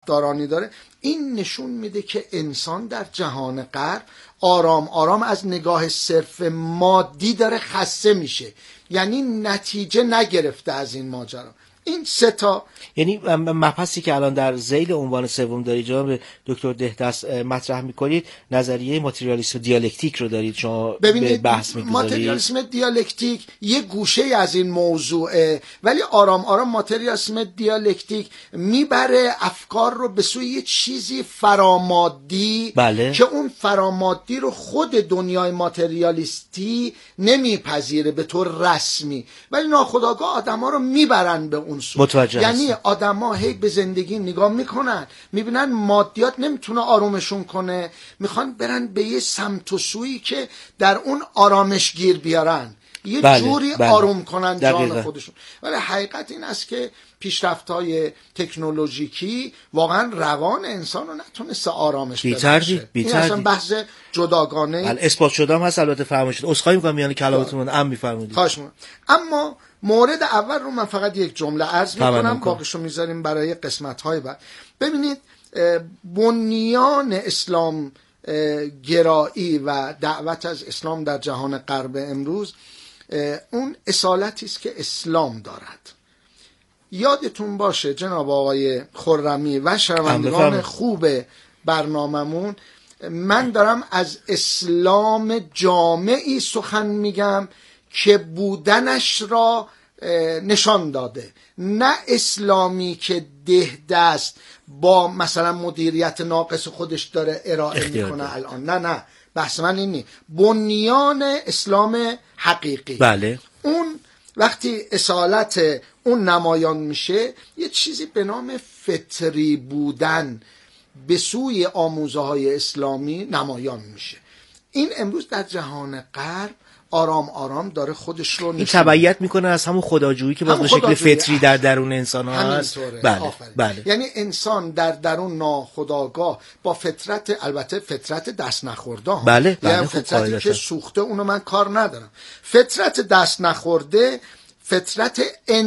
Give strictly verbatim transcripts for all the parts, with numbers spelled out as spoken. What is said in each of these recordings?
طرفدارانی داره، این نشون میده که انسان در جهان غرب آرام آرام از نگاه صرف مادی داره خسته میشه، یعنی نتیجه نگرفته از این ماجرا. این سه تا یعنی مبحثی که الان در ذیل عنوان سوم دارید جناب دکتر دهدست مطرح میکنید، نظریه ماتریالیسم دیالکتیک رو دارید شما به بحث میگذارید. ماتریالیسم دیالکتیک یه گوشه از این موضوعه، ولی آرام آرام ماتریالیسم دیالکتیک میبره افکار رو به سوی یه چیزی فرامادی، بله. که اون فرامادی رو خود دنیای ماتریالیستی نمیپذیره به طور رسمی، ولی ناخودآگاه آدما رو میبرن به اون سو. یعنی آدما هی به زندگی نگاه میکنن، میبینن مادیات نمیتونه آرومشون کنه، میخوان برن به یه سمت و سویی که در اون آرامش گیر بیارن، یه بله، جوری بله. آروم کنن جان دقیقا. خودشون. ولی حقیقت این است که پیشرفت‌های تکنولوژیکی واقعا روان انسان رو نتونسته آرامش ببخشه. این اصلا بحث جداگانه بله، اثبات شده هم هست. البته فرمایشید عذرخواهی می‌کنم میان کلامتون ام می‌فرمایید. خواهش می‌کنم. اما مورد اول رو من فقط یک جمله عرض می‌کنم، باقیشو می‌ذاریم برای قسمت‌های بعد. ببینید بنیان اسلام گرایی و دعوت از اسلام در جهان غرب امروز اون اصالتی است که اسلام دارد. یادتون باشه جناب آقای خرمی و شنوندگان خوب برنامه‌مون، من دارم از اسلام جامعی سخن میگم که بودنش را نشان داده، نه اسلامی که ده دست با مثلا مدیریت ناقص خودش داره ارائه میکنه الان. نه نه، بحث من این نیست. بنیان اسلام حقیقی، بله، اون وقتی اصالت اون نمایان میشه، یه چیزی به نام فطری بودن به سوی آموزه های اسلامی نمایان میشه. این امروز در جهان غرب آرام آرام داره خودش رو این تبعیت میکنه از همون خداجویی که باز به شکل فطری در درون انسان ها هست. بله بله. یعنی انسان در درون ناخودآگاه با فطرت، البته فطرت دست نخورده ها، بله بله، یعنی فطرتی که سوخته اونو من کار ندارم، فطرت دست نخورده، فطرت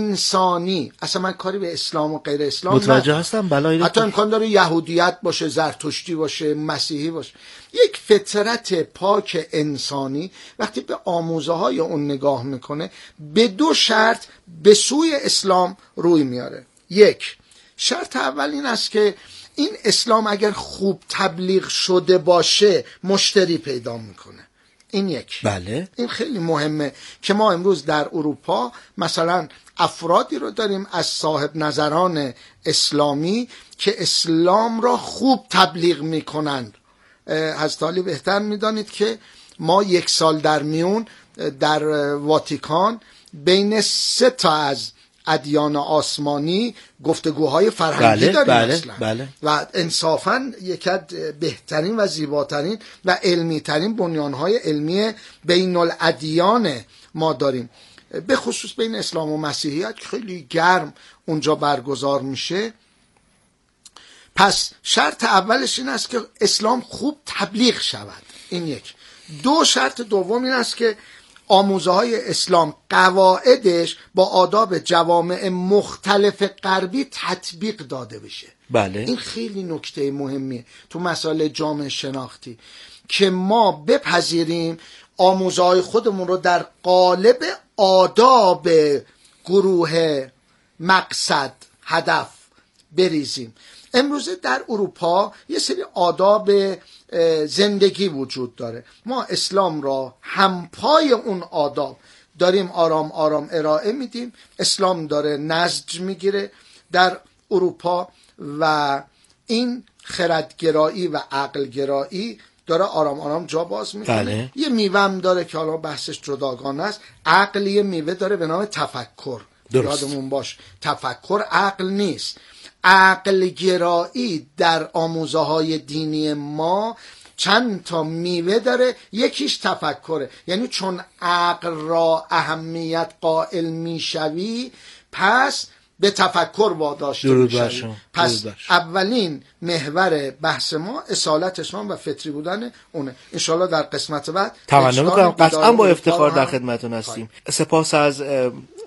انسانی. اصلا من کاری به اسلام و غیر اسلام متوجه هستم. بله، حتی امکان داره یهودیت باشه، زرتشتی باشه، مسیحی باشه. یک فطرت پاک انسانی وقتی به آموزه های اون نگاه میکنه، به دو شرط به سوی اسلام روی میاره. یک شرط اول این است که این اسلام اگر خوب تبلیغ شده باشه مشتری پیدا میکنه. این یک. بله. این خیلی مهمه که ما امروز در اروپا مثلا افرادی رو داریم از صاحب نظران اسلامی که اسلام را خوب تبلیغ میکنند. حضرت علی بهتر میدانید که ما یک سال در میون در واتیکان بین سه تا از ادیان آسمانی گفتگوهای فرهنگی بله، داریم بله، اصلا. بله. و انصافاً یکی از بهترین و زیباترین و علمیترین بنیانهای علمی بین الادیان ما داریم، به خصوص بین اسلام و مسیحیت خیلی گرم اونجا برگزار میشه. پس شرط اولش این است که اسلام خوب تبلیغ شود. این یک. دو شرط دوم این است که آموزه های اسلام قواعدش با آداب جوامع مختلف غربی تطبیق داده بشه. بله. این خیلی نکته مهمیه تو مسائل جامعه شناختی که ما بپذیریم آموزه های خودمون رو در قالب آداب گروه مقصد هدف بریزیم. امروزه در اروپا یه سری آداب زندگی وجود داره، ما اسلام را همپای اون آداب داریم آرام آرام ارائه میدیم. اسلام داره نسج میگیره در اروپا و این خردگرایی و عقلگرایی داره آرام آرام جا باز میکنه. بله. یه میوه هم داره که حالا بحثش جداگانه است. عقل یه میوه داره به نام تفکر. درست. یادمون باش تفکر عقل نیست. عقل گرایی در آموزه های دینی ما چند تا میوه داره، یکیش تفکره. یعنی چون عقل را اهمیت قائل میشوی پس به تفکر واداشته میشوی. پس اولین محور بحث ما اصالت اسلام و فطری بودن اونه. انشالله در قسمت بعد تمنا میکنم، قطعا با افتخار در خدمتون هستیم. سپاس از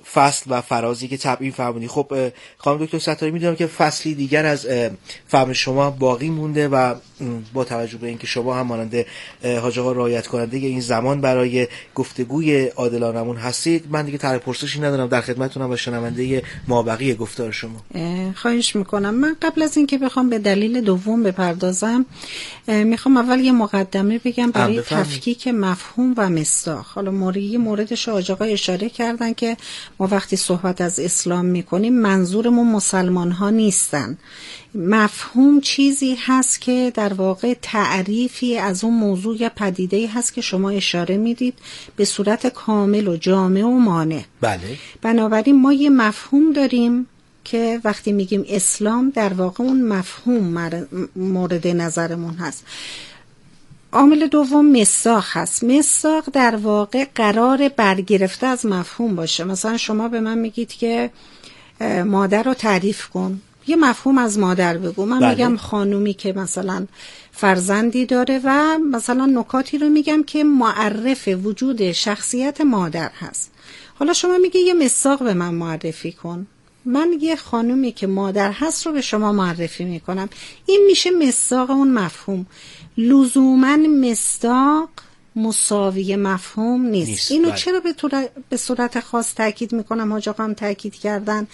فصل و فرازی که تبیین فرمودی. خب خانم دکتر ستاری میدونم که فصلی دیگر از فهم شما باقی مونده و با توجه به اینکه شما هم مانند حاج آقا رعایت کننده این زمان برای گفتگوی عادلانمون هستید، من دیگه طرح پرسشی ندارم، در خدمتتونم و شنونده مابقی گفتار شما. خواهش میکنم. من قبل از اینکه بخوام به دلیل دوم بپردازم میخوام اول یه مقدمه بگم برای تفکیک مفهوم و مصداق. حالا موردی موردش حاج آقا اشاره کردن که ما وقتی صحبت از اسلام میکنیم منظورمون مسلمان ها نیستن. مفهوم چیزی هست که در واقع تعریفی از اون موضوع یا پدیده‌ای هست که شما اشاره میدید به صورت کامل و جامع و مانع. بله. بنابراین ما یه مفهوم داریم که وقتی میگیم اسلام در واقع اون مفهوم مورد نظرمون هست. عامل دوم مصداق هست. مصداق در واقع قرار برگرفته از مفهوم باشه. مثلا شما به من میگید که مادر رو تعریف کن، یه مفهوم از مادر بگو. من بله. میگم خانومی که مثلا فرزندی داره و مثلا نکاتی رو میگم که معرف وجود شخصیت مادر هست. حالا شما میگه یه مصداق به من معرفی کن، من یه خانومی که مادر هست رو به شما معرفی میکنم. این میشه مصداق اون مفهوم. لزوماً مصداق مساوی مفهوم نیست, نیست. اینو بله. چرا به, به صورت خاص تاکید میکنم؟ حاج آقا هم تاکید کردن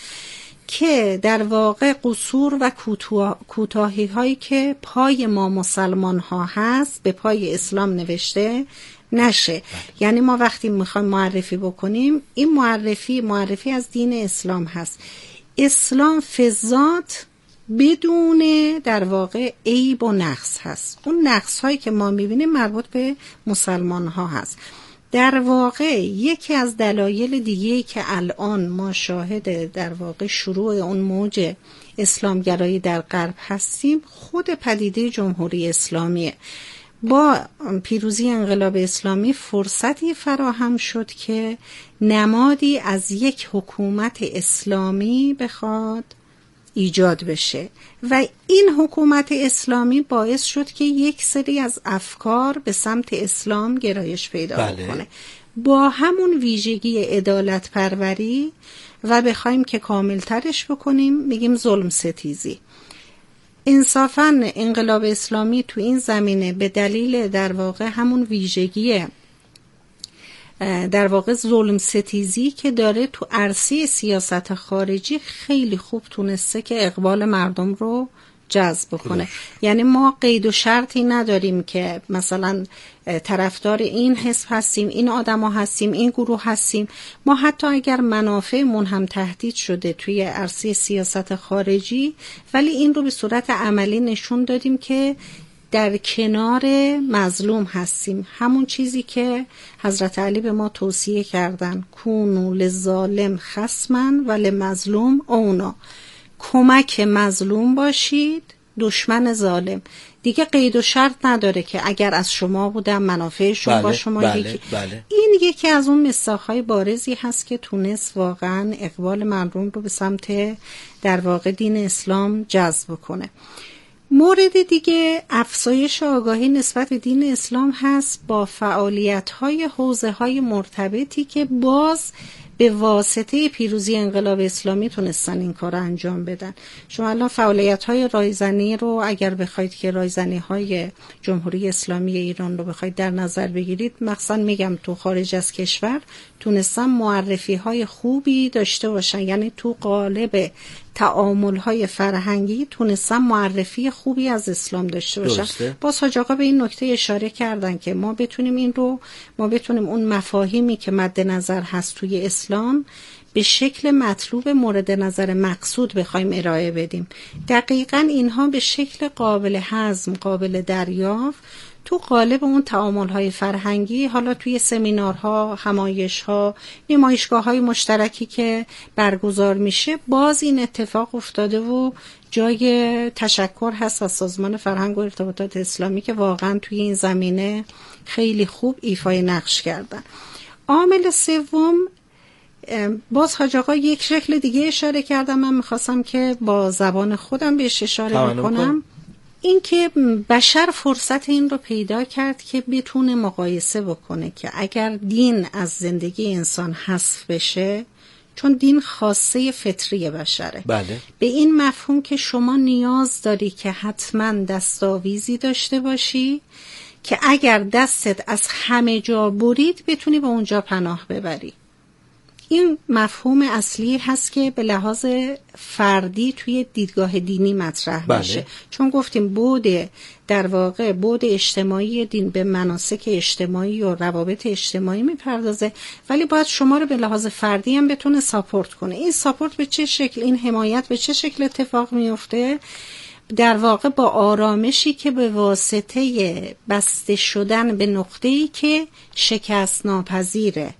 که در واقع قصور و کوتاهی هایی که پای ما مسلمان ها هست به پای اسلام نوشته نشه. بله. یعنی ما وقتی میخوایم معرفی بکنیم این معرفی معرفی از دین اسلام هست. اسلام فضات بدون در واقع عیب و نقص هست. اون نقص هایی که ما میبینیم مربوط به مسلمان ها هست. در واقع یکی از دلایل دیگه‌ای که الان ما شاهد در واقع شروع اون موج اسلامگرایی در غرب هستیم خود پدیده جمهوری اسلامیه. با پیروزی انقلاب اسلامی فرصتی فراهم شد که نمادی از یک حکومت اسلامی بخواد ایجاد بشه و این حکومت اسلامی باعث شد که یک سری از افکار به سمت اسلام گرایش پیدا بله. کنه با همون ویژگی عدالت پروری و بخوایم که کامل ترش بکنیم میگیم ظلم ستیزی. انصافاً انقلاب اسلامی تو این زمینه به دلیل در واقع همون ویژگی در واقع ظلم ستیزی که داره تو عرصه سیاست خارجی خیلی خوب تونسته که اقبال مردم رو جذب کنه. یعنی ما قید و شرطی نداریم که مثلا طرفدار این حزب هستیم، این آدم ها هستیم، این گروه هستیم. ما حتی اگر منافعمون هم تهدید شده توی عرصه سیاست خارجی ولی این رو به صورت عملی نشون دادیم که در کنار مظلوم هستیم. همون چیزی که حضرت علی به ما توصیه کردن کونوا للظالم خصما و للمظلوم اونا. کمک مظلوم باشید دشمن ظالم. دیگه قید و شرط نداره که اگر از شما بودم منافع شما بله، با شما بله، یکی بله. این یکی از اون مصداق‌های بارزی هست که تونست واقعا اقبال مردم رو به سمت در واقع دین اسلام جذب کنه. مورد دیگه افزایش آگاهی نسبت به دین اسلام هست با فعالیت‌های حوزه‌های مرتبطی که باز به واسطه پیروزی انقلاب اسلامی تونستن این کار انجام بدن. شما الان فعالیت‌های رایزنی رو اگر بخواید که رایزنی‌های جمهوری اسلامی ایران رو بخواید در نظر بگیرید، مخصوصا میگم تو خارج از کشور تونستن معرفی‌های خوبی داشته باشن، یعنی تو قالب تعامل‌های فرهنگی تونستن معرفی خوبی از اسلام داشته باشن. درسته. باز حاج آقا به این نکته اشاره کردن که ما بتونیم این رو ما بتونیم اون مفاهیمی که مد نظر هست توی اسلام به شکل مطلوب مورد نظر مقصود بخوایم ارائه بدیم. دقیقاً اینها به شکل قابل هضم، قابل دریافت تو قالب اون تعامل‌های فرهنگی، حالا توی سمینارها، همایش‌ها، نمایشگاه‌های مشترکی که برگزار میشه، باز این اتفاق افتاده و جای تشکر هست از سازمان فرهنگ و ارتباطات اسلامی که واقعا توی این زمینه خیلی خوب ایفای نقش کردن. عامل سوم باز حاج آقا یک شکل دیگه اشاره کردم، من میخواستم که با زبان خودم بهش اشاره بکنم. این که بشر فرصت این رو پیدا کرد که بتونه مقایسه بکنه که اگر دین از زندگی انسان حذف بشه چون دین خاصه فطری بشره. بله. به این مفهوم که شما نیاز داری که حتما دستاویزی داشته باشی که اگر دستت از همه جا برید بتونی به اونجا پناه ببری. این مفهوم اصلی هست که به لحاظ فردی توی دیدگاه دینی مطرح بله. میشه، چون گفتیم بود در واقع بود اجتماعی دین به مناسک اجتماعی و روابط اجتماعی میپردازه، ولی باید شما رو به لحاظ فردی هم بتونه ساپورت کنه. این ساپورت به چه شکل، این حمایت به چه شکل اتفاق میفته؟ در واقع با آرامشی که به واسطه بسته شدن به نقطه‌ای که شکست ناپذیره،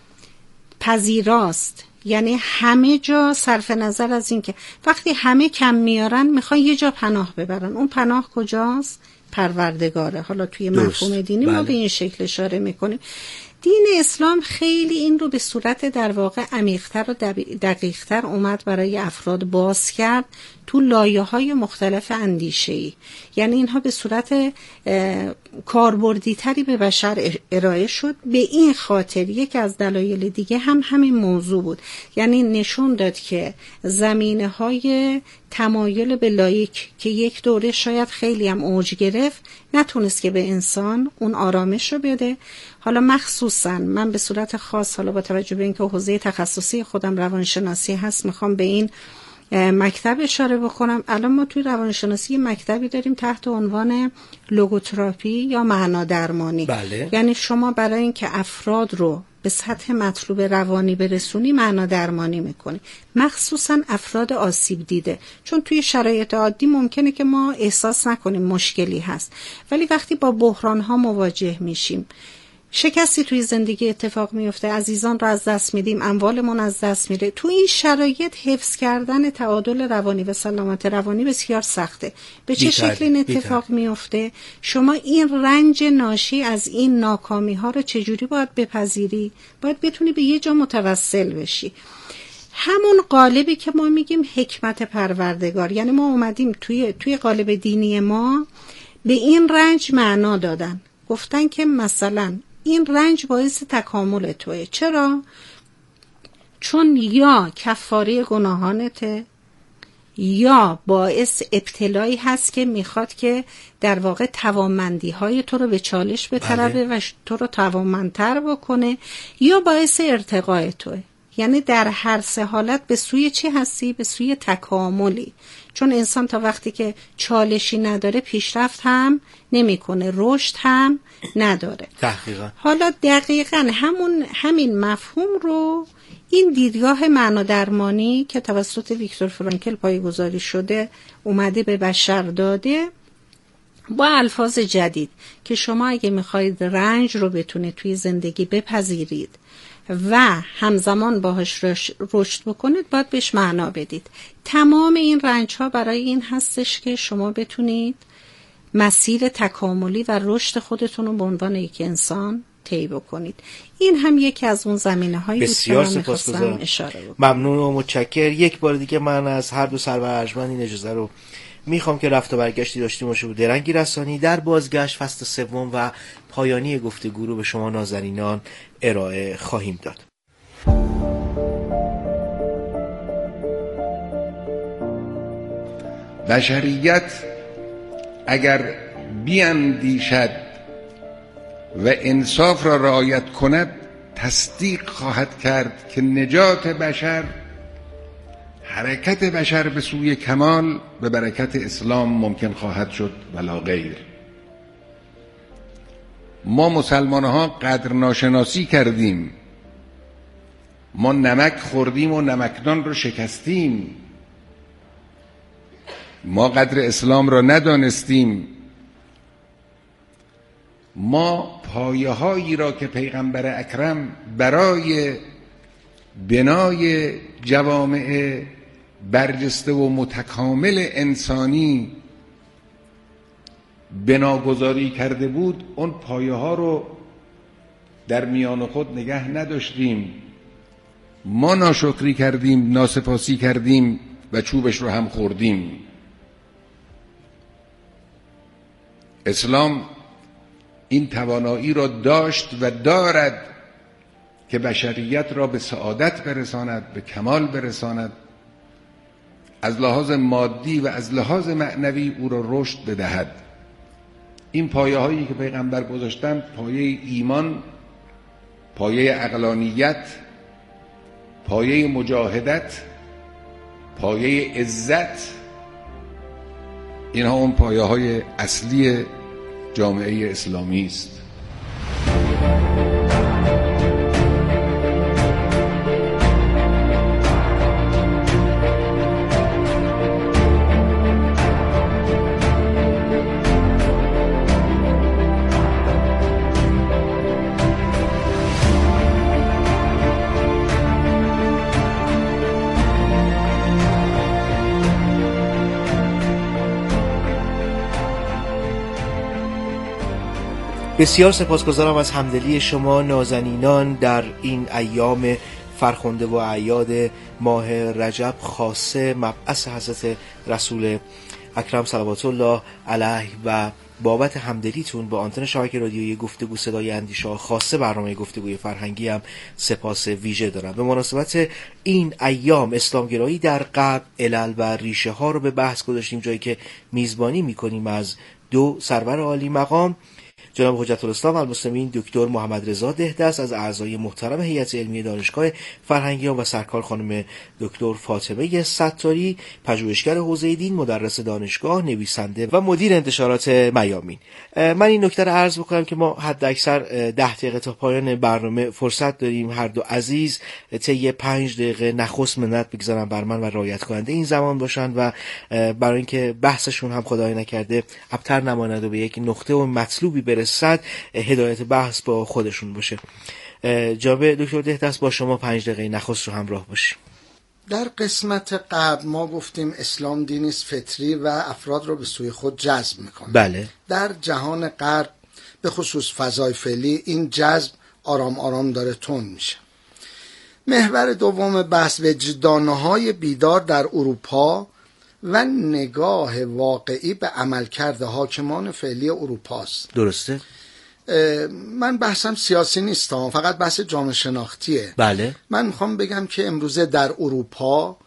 پذیراست، یعنی همه جا صرف نظر از این که وقتی همه کم میارن میخوان یه جا پناه ببرن، اون پناه کجاست؟ پروردگاره. حالا توی مفهوم دینی بله. ما به این شکل اشاره میکنیم. دین اسلام خیلی این رو به صورت در واقع عمیق‌تر و دقیق‌تر اومد برای افراد باز کرد تو لایه‌های مختلف اندیشه‌ای، یعنی اینها به صورت کاربردی‌تری به بشر ارائه شد. به این خاطر یک از دلایل دیگه هم همین موضوع بود، یعنی نشون داد که زمینه‌های تمایل به لایک که یک دوره شاید خیلی هم اوج گرفت نتونست که به انسان اون آرامش رو بده. حالا مخصوصا من به صورت خاص، حالا با توجه به اینکه حوزه تخصصی خودم روانشناسی هست، میخوام به این مکتب اشاره بکنم. الان ما توی روانشناسی مکتبی داریم تحت عنوان لوگوتراپی یا معنا درمانی. بله. یعنی شما برای اینکه افراد رو به سطح مطلوب روانی برسونی معنا درمانی میکنی، مخصوصا افراد آسیب دیده، چون توی شرایط عادی ممکنه که ما احساس نکنیم مشکلی هست، ولی وقتی با بحران ها مواجه میشیم، شکستی توی زندگی اتفاق میفته، عزیزان رو از دست میدیم، اموالمون از دست میره، تو این شرایط حفظ کردن تعادل روانی و سلامت روانی بسیار سخته. به چه شکل این اتفاق میفته؟ شما این رنج ناشی از این ناکامی ها رو چجوری باید بپذیری؟ باید بتونی به یه جا متوسل بشی. همون قالبی که ما میگیم حکمت پروردگار، یعنی ما اومدیم توی توی قالب دینی ما به این رنج معنا دادن، گفتن که مثلا این رنج باعث تکامل توئه. چرا؟ چون یا کفاره گناهانته، یا باعث ابتلایی هست که میخواد که در واقع توانمندی های تو رو به چالش بطلبه و تو رو توانمندتر بکنه، یا باعث ارتقای توئه. یعنی در هر سه حالت به سوی چی هستی؟ به سوی تکاملی. چون انسان تا وقتی که چالشی نداره پیشرفت هم نمیکنه، رشد هم نداره. دقیقاً. حالا دقیقاً همون همین مفهوم رو این دیدگاه معنا درمانی که توسط ویکتور فرانکل پایه‌گذاری شده اومده به بشر داده با الفاظ جدید که شما اگه میخواید رنج رو بتونید توی زندگی بپذیرید و همزمان باهاش رشد بکنید، باید بهش معنا بدید. تمام این رنج ها برای این هستش که شما بتونید مسیر تکاملی و رشد خودتون رو به عنوان یک انسان طی بکنید. این هم یکی از اون زمینه هایی بود که من می‌خواستم اشاره بکنم. ممنون و متشکر. یک بار دیگه من از هر دو سرور ارجمند این اجازه رو میخوام که رفت و برگشتی داشتیم باشه و درنگی رسانی در بازگشت فصل سوم و پایانی گفتگو رو به شما نازنینان ارائه خواهیم داد. بشریت اگر بیاندیشد و انصاف را رعایت کند، تصدیق خواهد کرد که نجات بشر، حرکت بشر به سوی کمال به برکت اسلام ممکن خواهد شد ولا غیر. ما مسلمان ها قدر ناشناسی کردیم، ما نمک خوردیم و نمکدان رو شکستیم، ما قدر اسلام را ندانستیم، ما پایه هایی را که پیغمبر اکرم برای بنای جوامع برجسته و متکامل انسانی بناگذاری کرده بود، اون پایه ها رو در میان خود نگه نداشتیم. ما ناشکری کردیم، ناسپاسی کردیم و چوبش رو هم خوردیم. اسلام این توانایی را داشت و دارد که بشریت را به سعادت برساند، به کمال برساند، از لحاظ مادی و از لحاظ معنوی او را رشد بدهد. این پایه هایی که پیغمبر گذاشتن، پایه ایمان، پایه عقلانیت، پایه مجاهدت، پایه عزت، اینها اون پایه های اصلی جامعه اسلامی است. بسیار سپاسگزارم از همدلی شما نازنینان در این ایام فرخنده و اعیاد ماه رجب، خاصه مبعث حضرت رسول اکرم صلوات الله علیه، و بابت همدلیتون با آنتن شبکه رادیویی گفتگو صدای اندیشه، خاصه برنامه گفتگوی فرهنگی هم سپاس ویژه دارم. به مناسبت این ایام اسلامگرایی در غرب، علل و ریشه ها رو به بحث گذاشتیم، جایی که میزبانی میکنیم از دو سرور عالی مقام، جناب حجت الاسلام المسلمین دکتر محمد رضا دهدست از اعضای محترم هیئت علمی دانشگاه فرهنگیان و سرکار خانم دکتر فاطمه ستاری، پژوهشگر حوزه دین، مدرس دانشگاه، نویسنده و مدیر انتشارات میامین. من این نکته رو عرض بکنم که ما حد اکثر ده دقیقه تا پایان برنامه فرصت داریم. هر دو عزیز طی پنج دقیقه نخست منت بگذارن بر من و رعایت کننده این زمان باشن و برای اینکه بحثشون هم خدای نکرده ابتر نماند و به یک نقطه و مطلوبی برسه، صد هدایت بحث با خودشون باشه. جناب دکتر دهدست با شما پنج دقیقه نخست رو همراه باشیم. در قسمت قبل ما گفتیم اسلام دینی است فطری و افراد رو به سوی خود جذب میکنه. بله. در جهان غرب به خصوص فضای فعلی این جذب آرام آرام داره تند میشه. محور دوم بحث وجدانهای بیدار در اروپا و نگاه واقعی به عملکرد حاکمان فعلی اروپا است. درسته؟ من بحثم سیاسی نیستم، فقط بحث جامعه شناختیه. بله. من میخوام بگم که امروزه در اروپا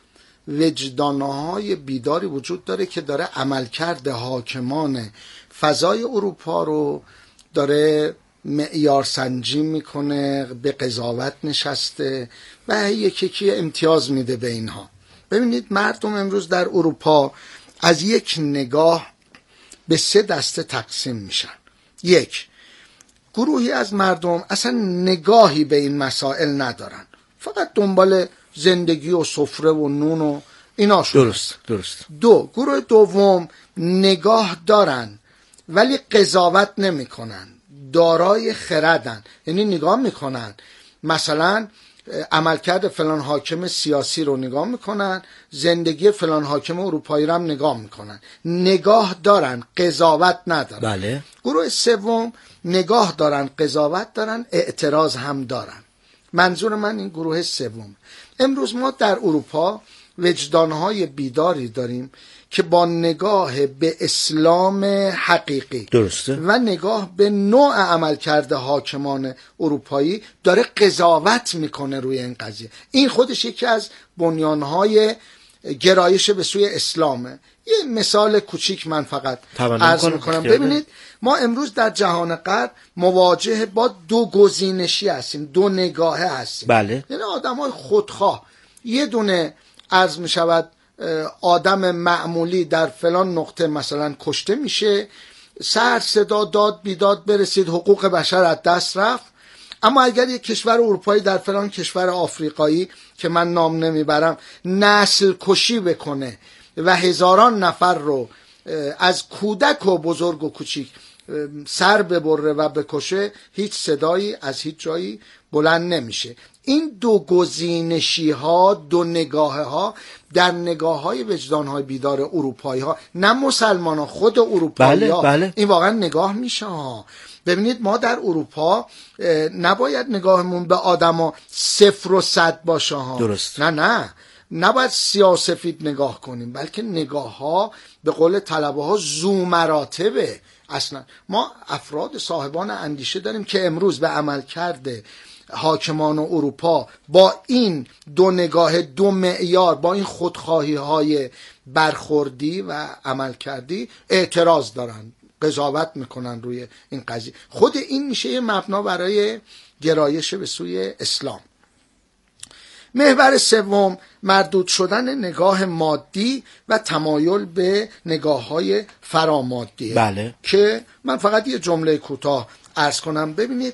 وجدانهای بیداری وجود داره که داره عملکرد حاکمان فضای اروپا رو داره معیار سنجی میکنه، به قضاوت نشسته و یکی یکی امتیاز میده به اینها. ببینید مردم امروز در اروپا از یک نگاه به سه دسته تقسیم میشن. یک، گروهی از مردم اصلا نگاهی به این مسائل ندارن، فقط دنبال زندگی و سفره و نون و اینا شد. درست درست. دو، گروه دوم نگاه دارن ولی قضاوت نمیکنن، دارای خردن، یعنی نگاه میکنن مثلا عملکرد فلان حاکم سیاسی رو نگاه میکنن، زندگی فلان حاکم اروپایی رو هم نگاه میکنن، نگاه دارن قضاوت ندارن. بله. گروه سوم نگاه دارن قضاوت دارن، اعتراض هم دارن. منظور من این گروه سوم. امروز ما در اروپا وجدانهای بیداری داریم که با نگاه به اسلام حقیقی درسته و نگاه به نوع عملکرد حاکمان اروپایی داره قضاوت میکنه روی این قضیه. این خودش یکی از بنیانهای گرایش به سوی اسلامه. یه مثال کوچیک من فقط عرض میکنم. ببینید ما امروز در جهان غرب مواجه با دو گزینشی هستیم، دو نگاهه هستیم. بله. یعنی آدمای خودخواه، یه دونه عرض میشود آدم معمولی در فلان نقطه مثلا کشته میشه، سر صدا داد بیداد برسید، حقوق بشر از دست رفت. اما اگر یک کشور اروپایی در فلان کشور آفریقایی که من نام نمیبرم نسل کشی بکنه و هزاران نفر رو از کودک و بزرگ و کوچیک سر ببره و بکشه، هیچ صدایی از هیچ جایی بلند نمیشه. این دو گزینشی ها، دو نگاه ها در نگاه های وجدان های بیدار اروپایی ها، نه مسلمان ها، خود اروپایی ها، بله، بله. این واقعا نگاه میشه ها. ببینید ما در اروپا نباید نگاهمون به آدم ها صفر و صد باشه ها. درست. نه نه نباید سیاسفید نگاه کنیم، بلکه نگاه ها به قول طلبه ها ذو مراتبه. اصلا ما افراد صاحبان اندیشه داریم که امروز به عمل کرده حاکمان اروپا با این دو نگاه، دو معیار، با این خودخواهی های برخوردی و عمل کردی اعتراض دارن، قضاوت میکنن روی این قضیه. خود این میشه یه مبنا برای گرایش به سوی اسلام. محور سوم مردود شدن نگاه مادی و تمایل به نگاه‌های فرامادی. بله. که من فقط یه جمله کوتاه عرض کنم. ببینید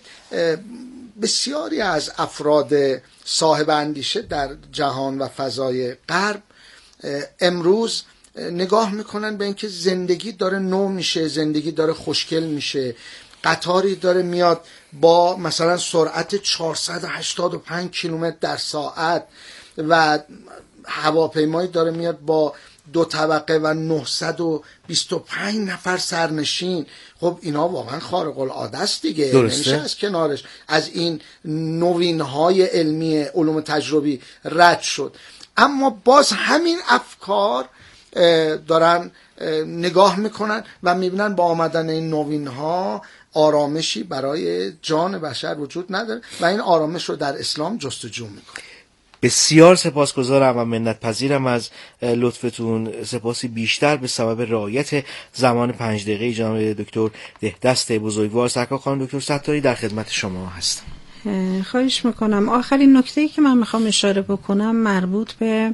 بسیاری از افراد صاحب اندیشه در جهان و فضای غرب امروز نگاه میکنن به اینکه زندگی داره نو میشه، زندگی داره خوشگل میشه، قطاری داره میاد با مثلا سرعت چهارصد و هشتاد و پنج کیلومتر در ساعت و هواپیمایی داره میاد با دو طبقه و نهصد و بیست و پنج نفر سرنشین. خب اینا واقعا خارق العاده است دیگه، نمیشه از کنارش از این نوینهای علمی علوم تجربی رد شد. اما باز همین افکار دارن نگاه میکنن و میبینن با آمدن این نوینها آرامشی برای جان بشر وجود نداره و این آرامش رو در اسلام جستجو میکنه. بسیار سپاسگزارم و منت پذیرم از لطفتون. سپاسی بیشتر به سبب رعایت زمان پنج دقیقه جناب دکتر دهدست بزرگوار. سرکار خانم دکتر ستاری در خدمت شما هستم. خواهش میکنم. آخرین نکته‌ای که من میخوام اشاره بکنم مربوط به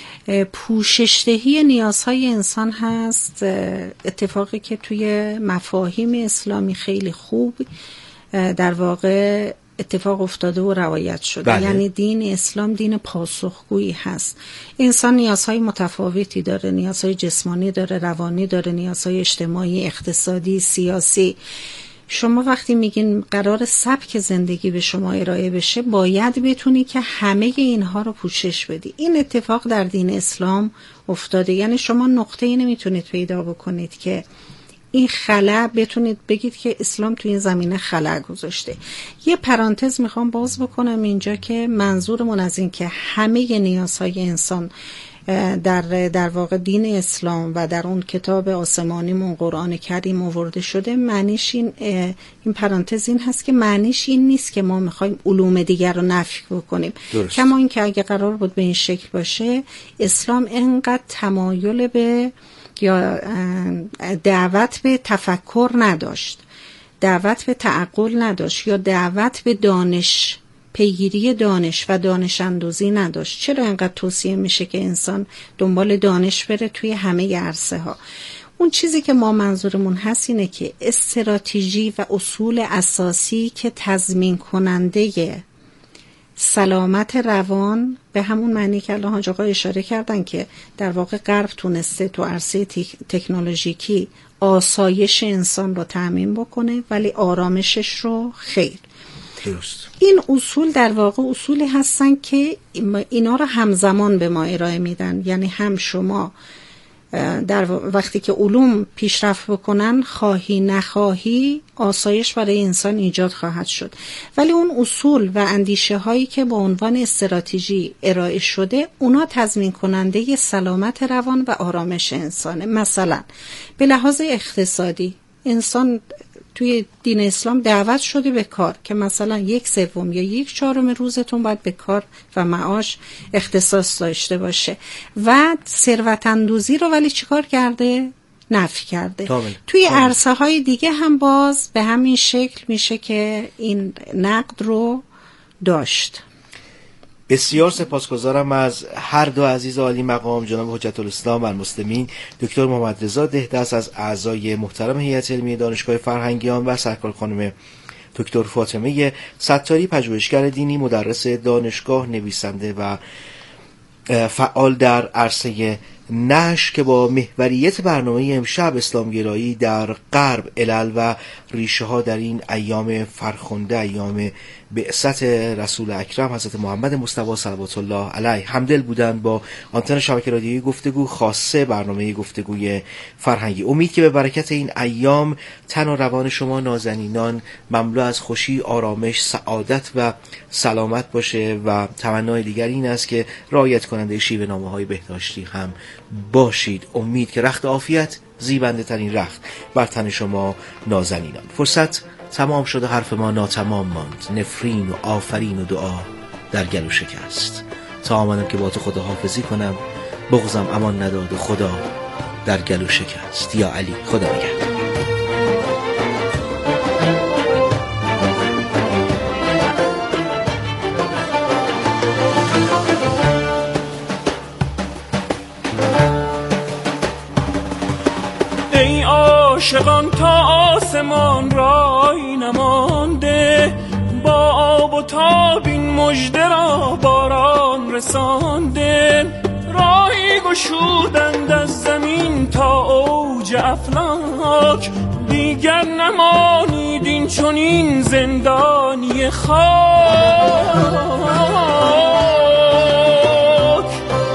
پوشش‌دهی نیازهای انسان هست. اتفاقی که توی مفاهیم اسلامی خیلی خوب در واقع اتفاق افتاده و روایت شده. بله. یعنی دین اسلام دین پاسخگویی هست. انسان نیازهای متفاوتی داره، نیازهای جسمانی داره، روانی داره، نیازهای اجتماعی، اقتصادی، سیاسی. شما وقتی میگین قرار سبک زندگی به شما ارائه بشه، باید بتونی که همه اینها رو پوشش بدی. این اتفاق در دین اسلام افتاده. یعنی شما نقطه‌ای نمیتونید پیدا بکنید که این خلأ بتونید بگید که اسلام تو این زمینه خلأ گذاشته. یه پرانتز میخوام باز بکنم اینجا که منظورمون از این که همه نیازهای انسان در در واقع دین اسلام و در اون کتاب آسمانیمون قرآن کریم آورده شده، معنیش این این پرانتز این هست که معنیش این نیست که ما میخوایم علوم دیگر رو نفی بکنیم. درست. کما این که اگه قرار بود به این شکل باشه، اسلام انقدر تمایل به یا دعوت به تفکر نداشت، دعوت به تعقل نداشت، یا دعوت به دانش، پیگیری دانش و دانش اندوزی نداشت. چرا اینقدر توصیه میشه که انسان دنبال دانش بره توی همه عرصه ها؟ اون چیزی که ما منظورمون هست اینه که استراتژی و اصول اساسی که تضمین کننده سلامت روان، به همون معنی که الان حاج آقا اشاره کردن که در واقع غرب تونسته تو عرصه تکنولوژیکی آسایش انسان رو تأمین بکنه ولی آرامشش رو خیر. درست. این اصول در واقع اصولی هستن که اینا رو همزمان به ما ارائه میدن. یعنی هم شما در وقتی که علوم پیشرفت بکنن، خواهی نخواهی آسایش برای انسان ایجاد خواهد شد، ولی اون اصول و اندیشه هایی که با عنوان استراتژی ارائه شده، اونا تضمین کننده سلامت روان و آرامش انسانه. مثلا به لحاظ اقتصادی، انسان توی دین اسلام دعوت شده به کار که مثلا یک سوم یا یک چهارم روزتون باید به کار و معاش اختصاص داشته باشه و ثروت اندوزی رو ولی چیکار کرده؟ نفی کرده. تامل. توی عرصه های دیگه هم باز به همین شکل میشه که این نقد رو داشت. بسیار سپاسگزارم از هر دو عزیز عالی مقام، جناب حجت الاسلام و المسلمین دکتر محمد رضا دهدست از اعضای محترم هیئت علمی دانشگاه فرهنگیان و سرکار خانم دکتر فاطمه ستاری، پژوهشگر دینی، مدرس دانشگاه، نویسنده و فعال در عرصه نشر، که با محوریت برنامه امشب اسلامگرایی در غرب، علل و ریشه ها در این ایام فرخنده، ایام بعثت رسول اکرم حضرت محمد مصطفی صلوات الله علیه، همدل بودند با آنتن شبکه رادیویی گفتگو خاصه برنامه گفتگوی فرهنگی. امید که به برکت این ایام تن و روان شما نازنینان مملو از خوشی، آرامش، سعادت و سلامت باشه و تمنای دیگر این است که رعایت کننده شیوه نامه های بهداشتی هم باشید. امید که رخت عافیت زیبنده ترین رخت بر تن شما نازنینان. فرصت تمام شد و حرف ما ناتمام ماند. نفرین و آفرین و دعا در گلو شکست. تا آمدم که با تو خداحافظی کنم، بغضم امان نداد و خدا در گلو شکست. یا علی، خدا نگهدار. ای عاشقان تا آسمان رای نمانده، با آب و تاب این مژده را باران رسانده. راهی گشودند از زمین تا اوج افلاک، دیگر نمانید این چنین زندانی خاک.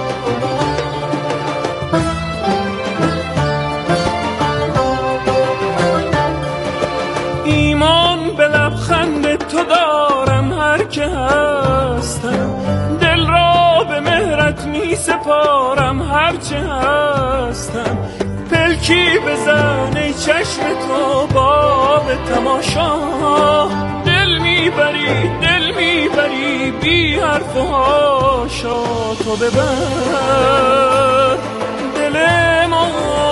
ایمان به لبخند تو دارم هر که هستم، دل را به مهرت می سپارم هر چه هستم. پلکی بزن ای چشم تو باب تماشا، دل میبری دل میبری بی حرف و حاشا. تو ببر دل ما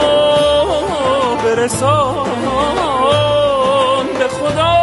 برسان به خدا.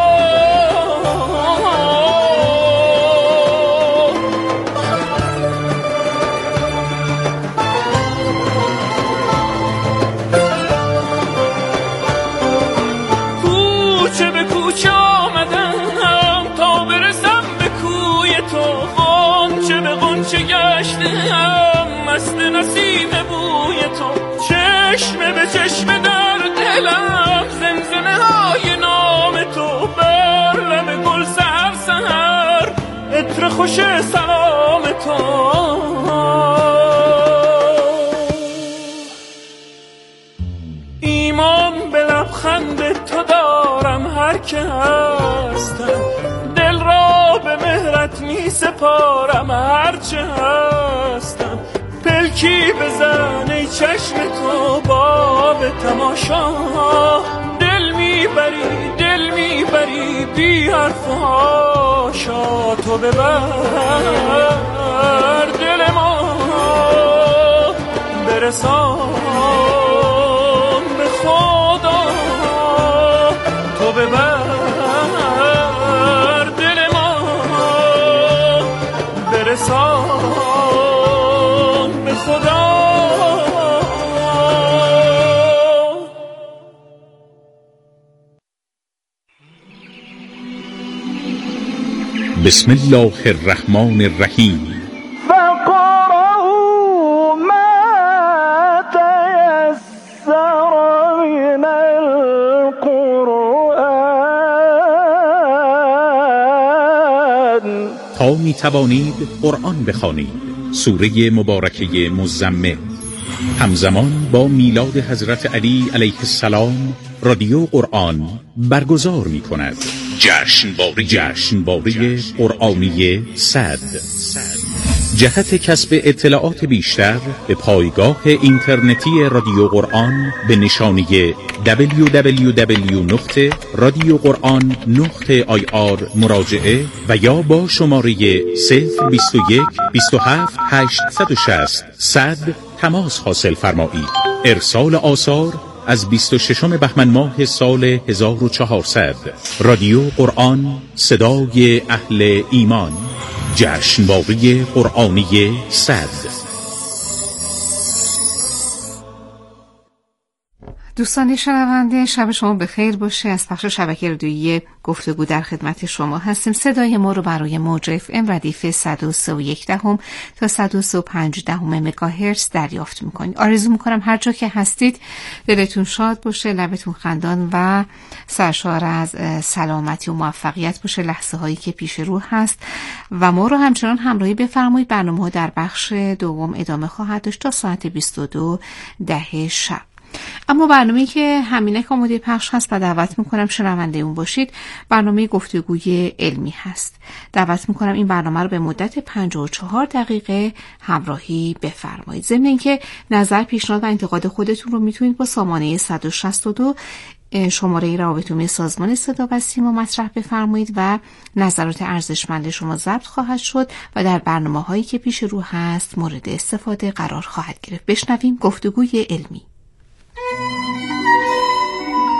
کوچه به کوچه آمدم تا برسم به کوی تو، غنچه به غنچه گشتم مست نسیم بوی تو. چشم به چشم در دلم زمزمه های نام تو، بر لب گل سحر سحر عطر خوش سلام تو. ایمان به لبخند تو دارم هر که هستم، دل را به مهرت می سپارم هر چه هستم. پلکی بزن ای چشم تو باب تماشا، دل میبری دل میبری بی حرف و حاشا. تو ببر دل ما برسان به خدا. تو ببر دل ما برسان به خدا. بسم الله الرحمن الرحیم. فقرأوا ما تيسر من القرآن. تا می توانید قرآن بخوانید. سوره مبارکه مزمل. همزمان با میلاد حضرت علی علیه السلام رادیو قرآن برگزار می کند جشنواره جشنواره قرآنی صد. جهت کسب اطلاعات بیشتر به پایگاه اینترنتی رادیو قرآن به نشانی دبلیو دبلیو دبلیو نقطه رادیو قرآن نقطه آی آر مراجعه و یا با شماره صفر بیست و یک بیست و هفت هشتصد و شصت صد تماس حاصل فرمایید. ارسال آثار از بیست و ششم بهمن ماه سال هزار و چهارصد. رادیو قرآن، صدای اهل ایمان. جشنواره قرآنی صد. دوستان شنونده، شب شما بخیر باشه. از بخش شبکه رادیویی گفتگو در خدمت شما هستیم. صدای ما رو برای موج اف ام ردیف صد و سه و یک دهم تا صد و سه و پنج دهم مگاهرتز دریافت میکنید. آرزو میکنم هر جا که هستید دلتون شاد باشه، لبتون خندان و سرشار از سلامتی و موفقیت باشه لحظه هایی که پیش رو هست و ما رو همچنان همراهی بفرمایید. برنامه ها در بخش دوم ادامه خواهد داشت تا ساعت بیست و دو ده شب. اما برنامه‌ای که همینک آماده پخش هست و دعوت میکنم شنونده اون باشید، برنامه گفتگوی علمی هست. دعوت میکنم این برنامه رو به مدت پنجاه و چهار دقیقه همراهی بفرمایید. ضمن اینکه نظر، پیشنهاد و انتقاد خودتون رو میتونید با سامانه صد و شصت و دو شماره رابطه‌عمومی سازمان صدا و سیما مطرح بفرمایید و نظرات ارزشمند شما ضبط خواهد شد و در برنامه‌هایی که پیش رو هست مورد استفاده قرار خواهد گرفت. بشنویم گفتگوی علمی.